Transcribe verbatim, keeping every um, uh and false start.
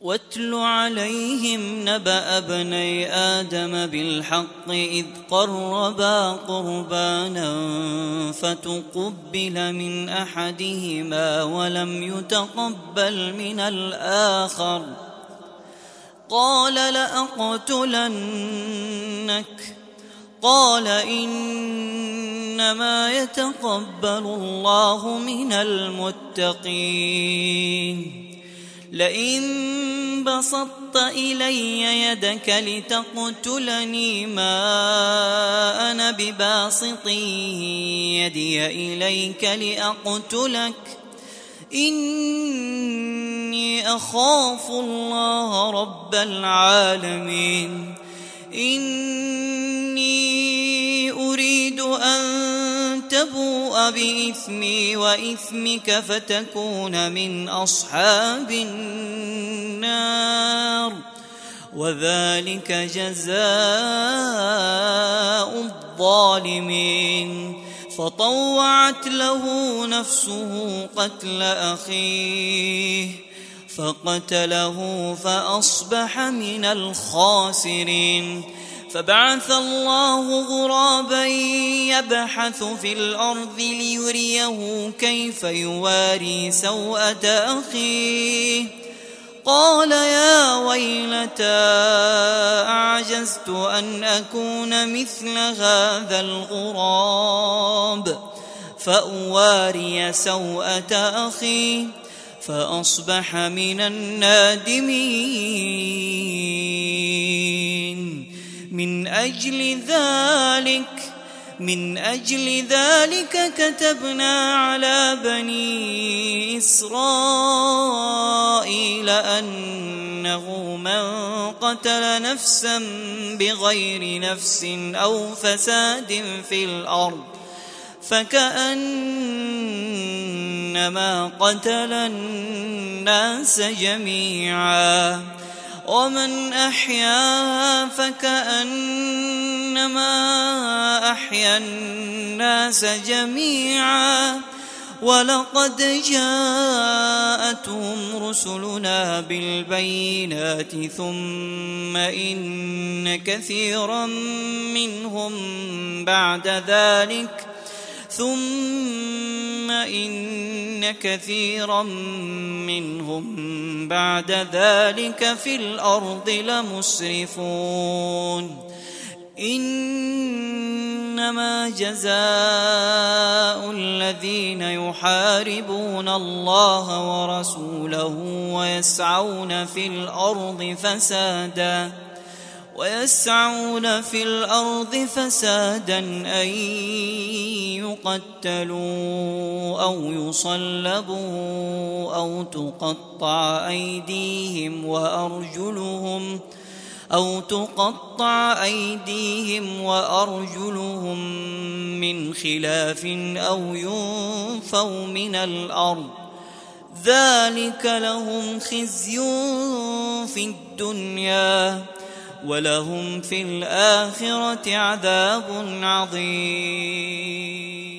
واتل عليهم نبأ ابني آدم بالحق إذ قربا قربانا فتقبل من أحدهما ولم يتقبل من الآخر قال لأقتلنك قال إنما يتقبل الله من المتقين لئن بسطت إلي يدك لتقتلني ما أنا بباسط يدي إليك لأقتلك إني أخاف الله رب العالمين إني أريد أن تبوء بإثمي وإثمك فتكون من أصحاب النار وذلك جزاء الظالمين فطوعت له نفسه قتل أخيه فقتله فأصبح من الخاسرين فبعث الله غرابا يبحث في الأرض ليريه كيف يواري سوءة أخيه قال يا ويلتى أعجزت أن أكون مثل هذا الغراب فأواري سوءة أخيه فأصبح من النادمين من أجل ذلك من أجل ذلك كتبنا على بني إسرائيل أنه من قتل نفسا بغير نفس أو فساد في الأرض فكأنما قتل الناس جميعا ومن أحياها فكأنما أحيا الناس جميعا ولقد جاءتهم رسلنا بالبينات ثم إن كثيرا منهم بعد ذلك ثم إن كثيرا منهم بعد ذلك في الأرض لمسرفون إنما جزاء الذين يحاربون الله ورسوله ويسعون في الأرض فسادا ويسعون في الأرض فسادا أن يقتلوا أو يصلبوا أو تقطع أيديهم وأرجلهم أو تقطع أيديهم وأرجلهم من خلاف أو ينفوا من الأرض ذلك لهم خزي في الدنيا ولهم في الآخرة عذاب عظيم.